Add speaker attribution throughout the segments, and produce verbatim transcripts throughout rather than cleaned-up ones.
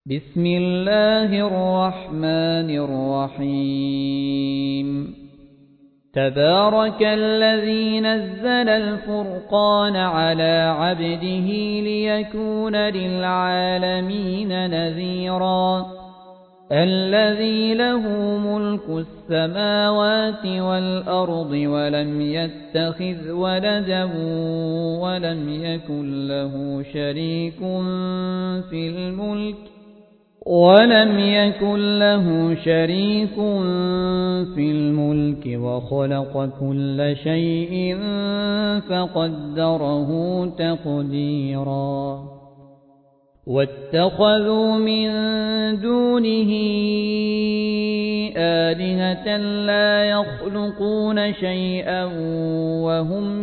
Speaker 1: بسم الله الرحمن الرحيم تبارك الذي نزل الفرقان على عبده ليكون للعالمين نذيرا الذي له ملك السماوات والأرض ولم يتخذ ولدا ولم يكن له شريك في الملك ولم يكن له شريك في الملك وخلق كل شيء فقدره تقديرا واتخذوا من دونه آلهة لا يخلقون شيئا وهم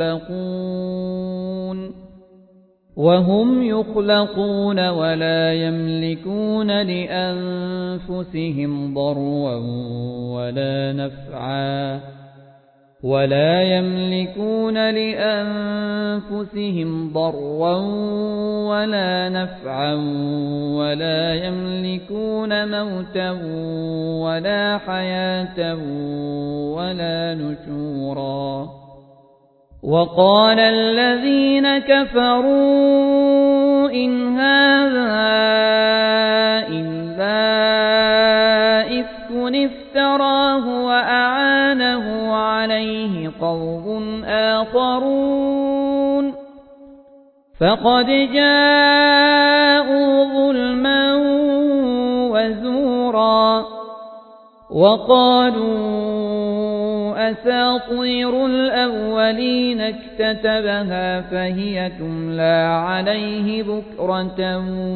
Speaker 1: يخلقون وهم يخلقون ولا يملكون لأنفسهم ضرا ولا نفعا ولا يملكون لأنفسهم ضرا ولا نفعا ولا يملكون موتا ولا حياة ولا نشورا وقال الذين كفروا إن هذا إلا إفك افتراه وأعانه عليه قوم آخرون فقد جاءوا ظلما وزورا وقالوا أساطير الأولين اكتتبها فهي تملى عليه بكرة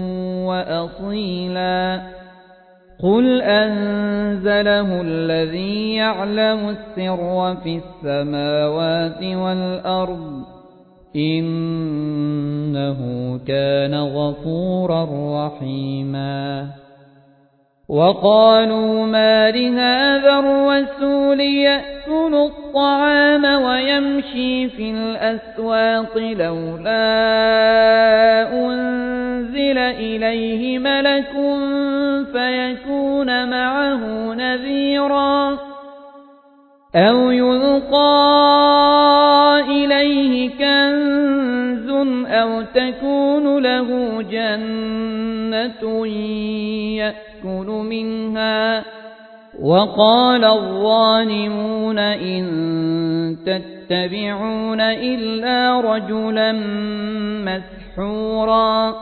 Speaker 1: وأصيلا قل أنزله الذي يعلم السر في السماوات والأرض إنه كان غفورا رحيما وقالوا ما لهذا الرسول يأكل الطعام ويمشي في الأسواق لولا أنزل إليه ملك فيكون معه نذيرا أو يلقى إليه كنز أو تكون له جنة يأكل منها وقال الظالمون إن تتبعون إلا رجلا مسحورا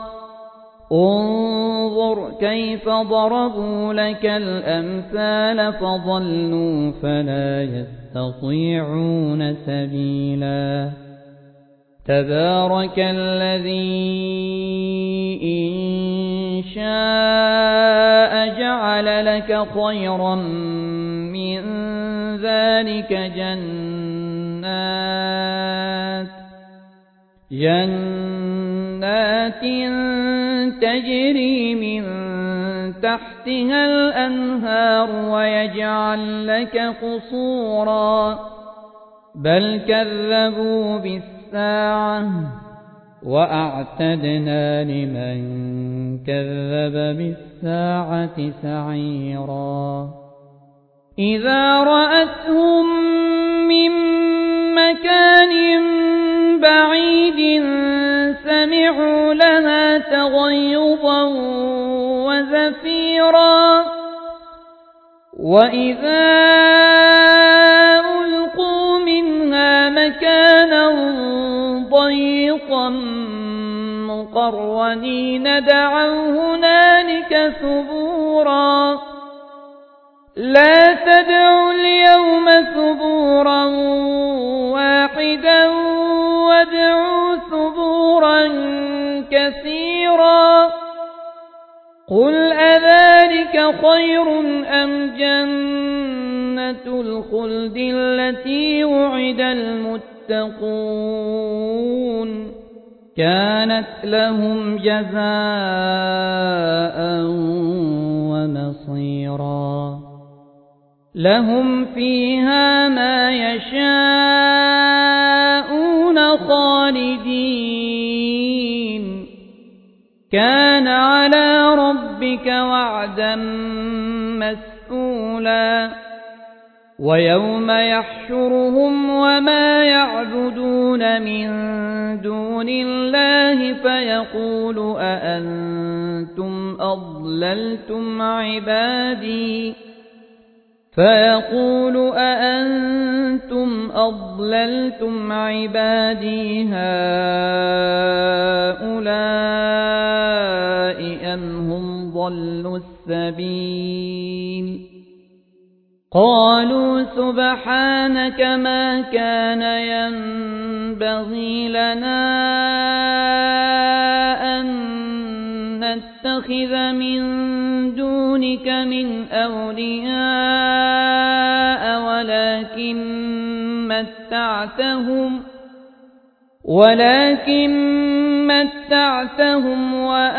Speaker 1: انظر كيف ضربوا لك الأمثال فضلوا فلا يستطيعون سبيلا تبارك الذي إن شاء جعل لك خيرا من ذلك جنات جنات تجري من تحتها الأنهار ويجعل لك قصورا بل كذبوا بالساعة وأعتدنا لمن كذب بالساعة سعيرا إذا رأتهم من مكان بعيد سمعوا لها تغيظا وزفيرا وإذا ألقوا منها مكانا ضيقا مقرنين دعوا هنالك ثبورا لا تدعوا اليوم ثبورا واحدا وادعوا ثبورا كثيرا قل أذلك خير أم جنة الخلد التي وعد المتقون كانت لهم جزاء ومصيرا لهم فيها ما يشاءون خالدين كان على ربك وعدا مسئولا ويوم يحشرهم وما يعبدون من دون الله فيقول أأنتم أضللتم عبادي فيقول أأنتم أضللتم عبادي هؤلاء أم هم ضلوا السبيل قالوا سبحانك ما كان ينبغي لنا أن نتخذ من دونك من أولياء ولكن متعتهم ولكن متعتهم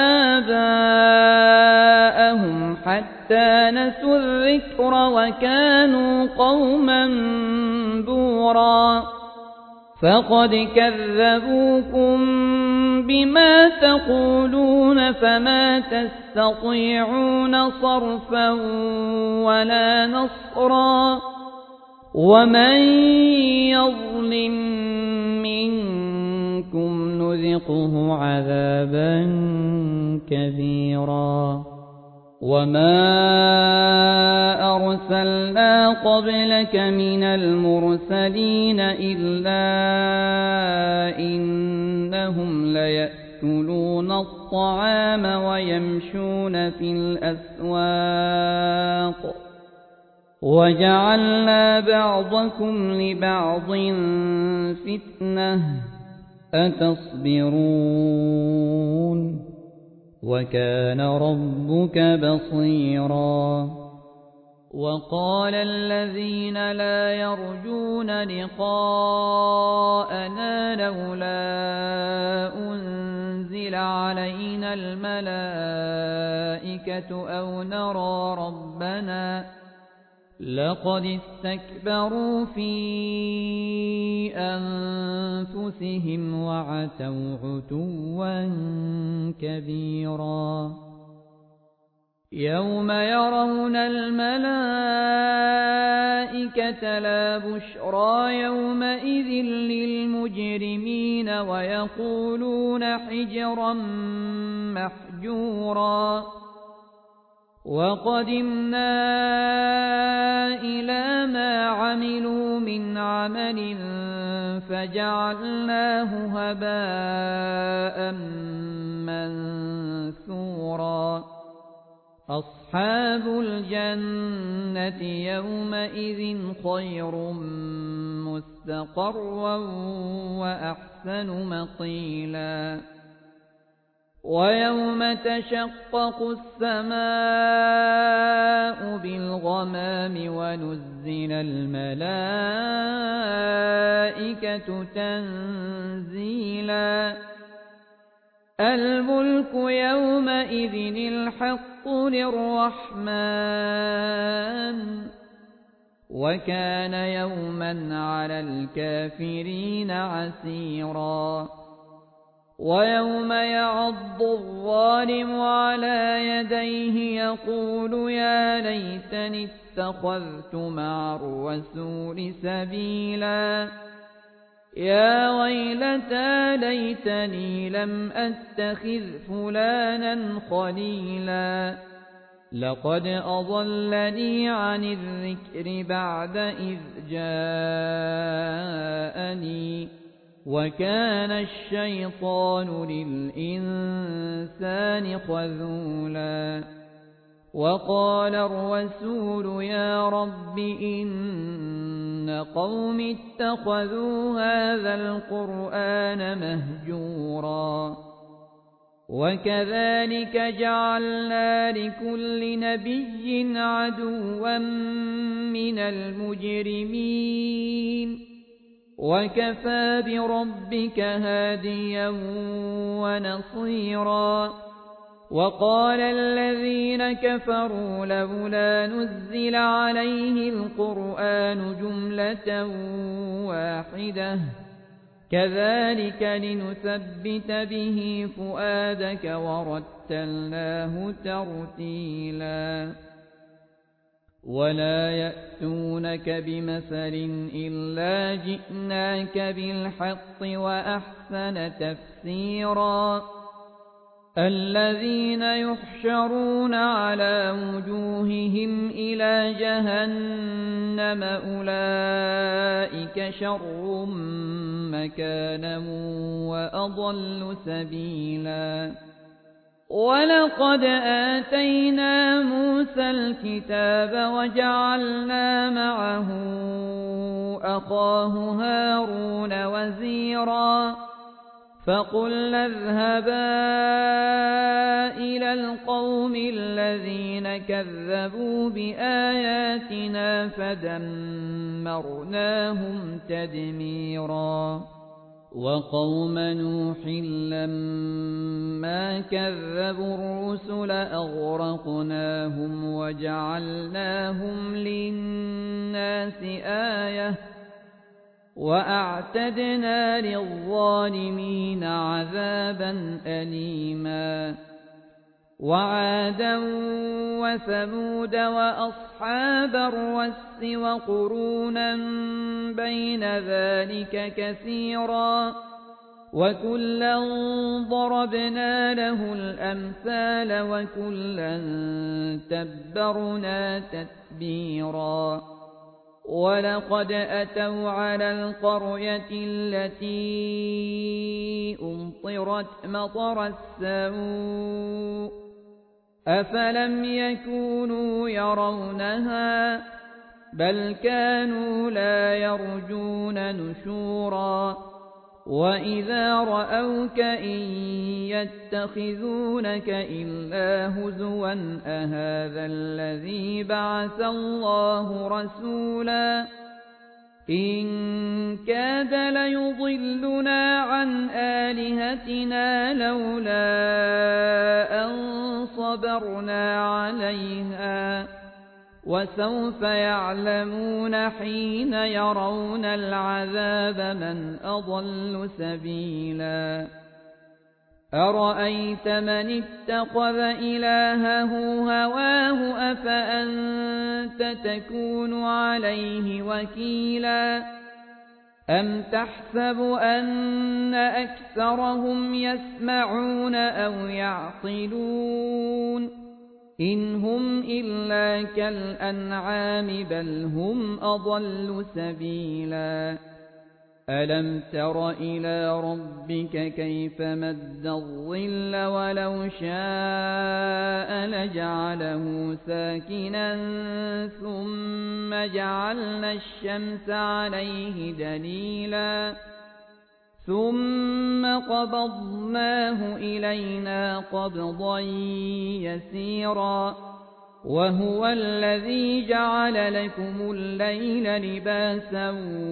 Speaker 1: وآباءهم حتى نسوا الذكر وكانوا قوما بورا فقد كذبوكم بما تقولون فما تستطيعون صرفا ولا نصرا ومن يظلم منكم نذقه عذابا كبيرا وما أرسلنا قبلك من المرسلين إلا إنهم ليأكلون الطعام ويمشون في الأسواق وجعلنا بعضكم لبعض فتنة أتصبرون وكان ربك بصيرا وقال الذين لا يرجون لقاءنا لولا أنزل علينا الملائكة أو نرى ربنا لقد استكبروا في أنفسهم وعتوا عتوا كبيرا يوم يرون الملائكة لا بشرى يومئذ للمجرمين ويقولون حجرا محجورا وقدمنا إلى ما عملوا من عمل فجعلناه هباء منثورا أصحاب الجنة يومئذ خير مستقرا وأحسن مقيلا ويوم تشقق السماء بالغمام ونزل الملائكة تنزيلا الملك يومئذ الحق للرحمن وكان يوما على الكافرين عسيرا ويوم يعض الظالم على يديه يقول يا ليتني اتخذت مع الرسول سبيلا يا ويلتى ليتني لم أتخذ فلانا خليلا لقد أضلني عن الذكر بعد إذ جاءني وكان الشيطان للإنسان خذولا وقال الرسول يا رب إن قوم اتخذوا هذا القرآن مهجورا وكذلك جعلنا لكل نبي عدوا من المجرمين وكفى بربك هاديا ونصيرا وقال الذين كفروا لولا نزل عليه القرآن جملة واحدة كذلك لنثبت به فؤادك ورتلناه ترتيلا ولا يأتونك بمثل إلا جئناك بالحق وأحسن تفسيرا الذين يحشرون على وجوههم إلى جهنم أولئك شر مكانا وأضل سبيلا ولقد آتينا موسى الكتاب وجعلنا معه أخاه هارون وزيرا فقلنا اذهبا إلى القوم الذين كذبوا بآياتنا فدمرناهم تدميرا وقوم نوح لما كذبوا الرسل أغرقناهم وجعلناهم للناس آية وأعتدنا للظالمين عذابا أليما وعادا وثمود وأصحاب الرس وقرونا بين ذلك كثيرا وكلا ضربنا له الأمثال وكلا تبرنا تتبيرا ولقد أتوا على القرية التي أمطرت مطر السوء أفلم يكونوا يرونها بل كانوا لا يرجون نشورا وإذا رأوك إن يتخذونك إلا هزوا أهذا الذي بعث الله رسولا إن كاد ليضلنا عن آلهتنا لولا أن صبرنا عليها وسوف يعلمون حين يرون العذاب من أضل سبيلا أرأيت من اتخذ إلهه هواه أفأنت تكون عليه وكيلا أم تحسب أن أكثرهم يسمعون أو يعقلون إن هم إلا كالأنعام بل هم أضل سبيلا ألم تر إلى ربك كيف مد الظل ولو شاء لجعله ساكنا ثم جعلنا الشمس عليه دليلا ثم قبضناه إلينا قبضا يسيرا وهو الذي جعل لكم الليل لباسا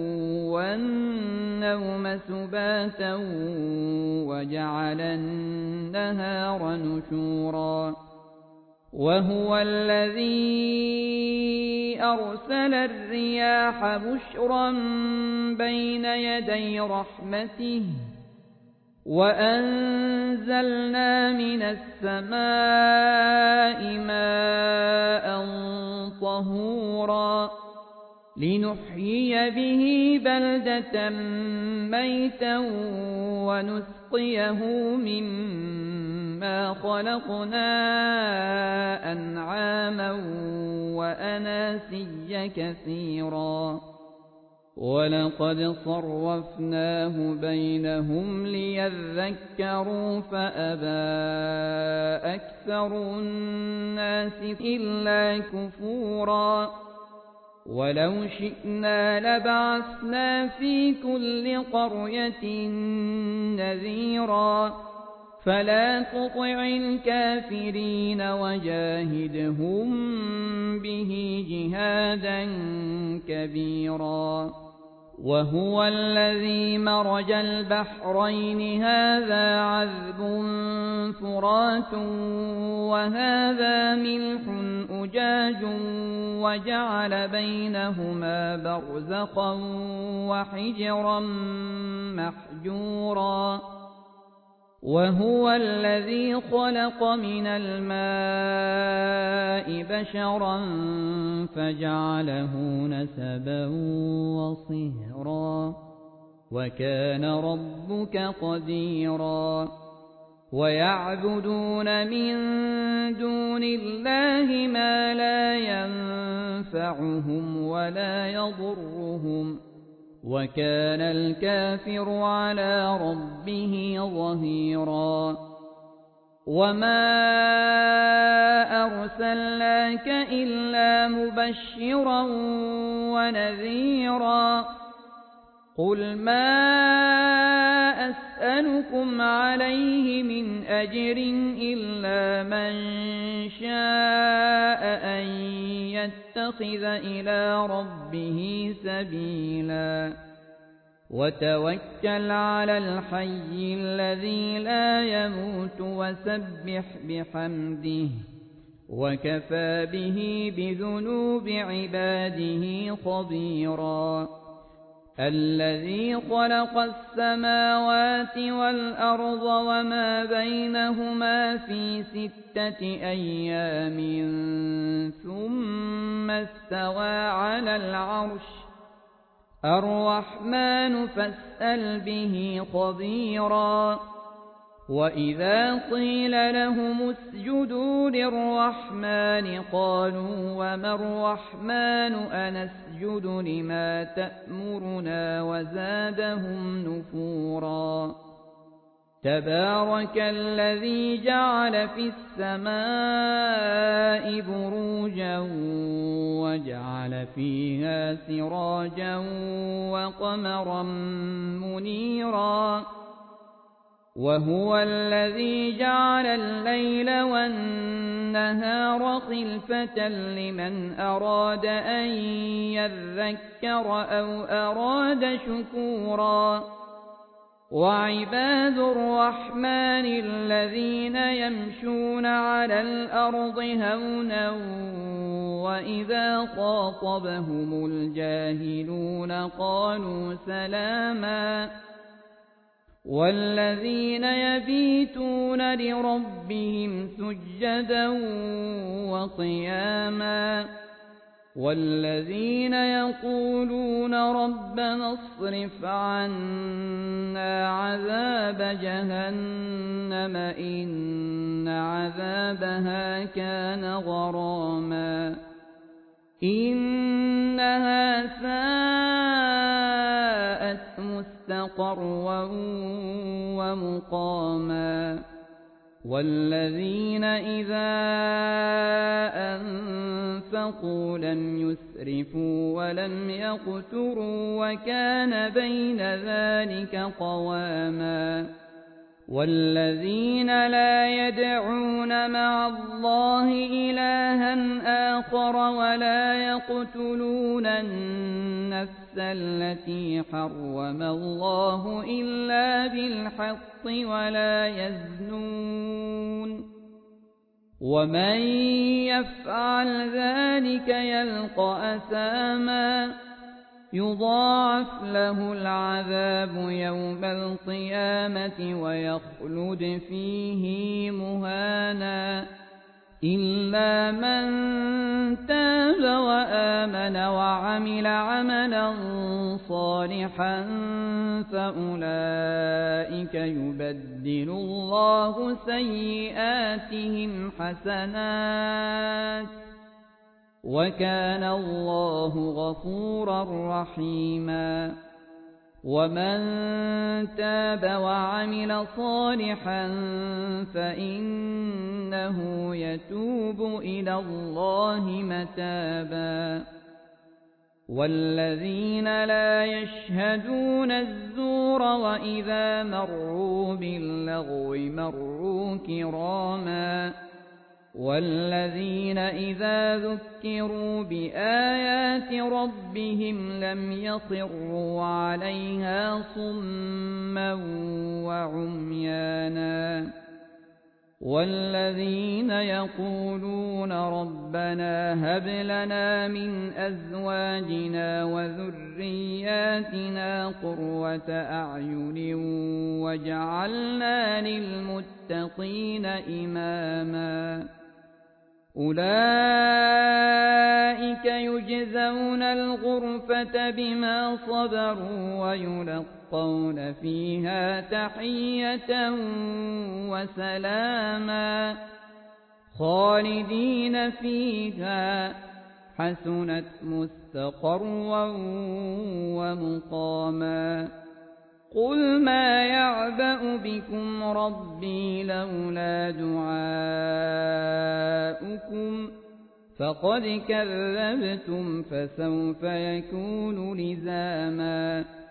Speaker 1: والنوم سباتا وجعل النهار نشورا وهو الذي أرسل الرياح بشرا بين يدي رحمته وأنزلنا من السماء ماء طهورا لنحيي به بلدة ميتا ونسقيه مما خلقنا أنعاما وأناسيا كثيرا ولقد صرفناه بينهم ليذكروا فأبى أكثر الناس إلا كفورا ولو شئنا لبعثنا في كل قرية نذيرا فلا تطع الكافرين وجاهدهم به جهادا كبيرا وهو الذي مرج البحرين هذا عذب فرات وهذا ملح أجاج وجعل بينهما برزقا وحجرا محجورا وهو الذي خلق من الماء بشرا فجعله نسبا وصهرا وكان ربك قديرا ويعبدون من دون الله ما لا ينفعهم ولا يضرهم وكان الكافر على ربه ظهيرا وما أرسلناك إلا مبشرا ونذيرا قل ما أسألكم عليه من أجر إلا من شاء أن يتخذ إلى ربه سبيلا وتوكل على الحي الذي لا يموت وسبح بحمده وكفى به بذنوب عباده خبيرا الذي خلق السماوات والأرض وما بينهما في ستة أيام ثم استوى على العرش الرحمن فاسأل به خبيرا وإذا قيل لهم اسجدوا للرحمن قالوا وما الرحمن أنسجد لما تأمرنا وزادهم نفورا تبارك الذي جعل في السماء بروجا وجعل فيها سراجا وقمرا منيرا وهو الذي جعل الليل والنهار خلفة لمن أراد أن يذكر أو أراد شكورا وعباد الرحمن الذين يمشون على الأرض هونا وإذا خاطبهم الجاهلون قالوا سلاما والذين يبيتون لربهم سجدا وقياما والذين يقولون ربنا اصرف عنا عذاب جهنم إن عذابها كان غراما إنها ساءت مستقرا ومقاما والذين إذا أنفقوا لم يسرفوا ولم يقتروا وكان بين ذلك قواما والذين لا يدعون مع الله إلها آخر ولا يقتلون النفس التي حرم الله إلا بالحق ولا يزنون ومن يفعل ذلك يلقى أثاما يضاعف له العذاب يوم القيامة ويخلد فيه مهانا إلا من تاب وآمن وعمل عملا صالحا فأولئك يبدل الله سيئاتهم حسنات وكان الله غفورا رحيما ومن تاب وعمل صالحا فإنه يتوب إلى الله متابا والذين لا يشهدون الزور وإذا مروا باللغو مروا كراما والذين إذا ذكروا بآيات ربهم لم يصروا عليها صما وعميانا والذين يقولون ربنا هب لنا من أزواجنا وذرياتنا قرة أعين واجعلنا للمتقين إماما أولئك يجزون الغرفة بما صبروا ويلقون فيها تحية وسلاما خالدين فيها حسنت مستقرا ومقاما قل ما يعبأ بكم ربي لولا دعاؤكم فقد كذبتم فسوف يكون لزاما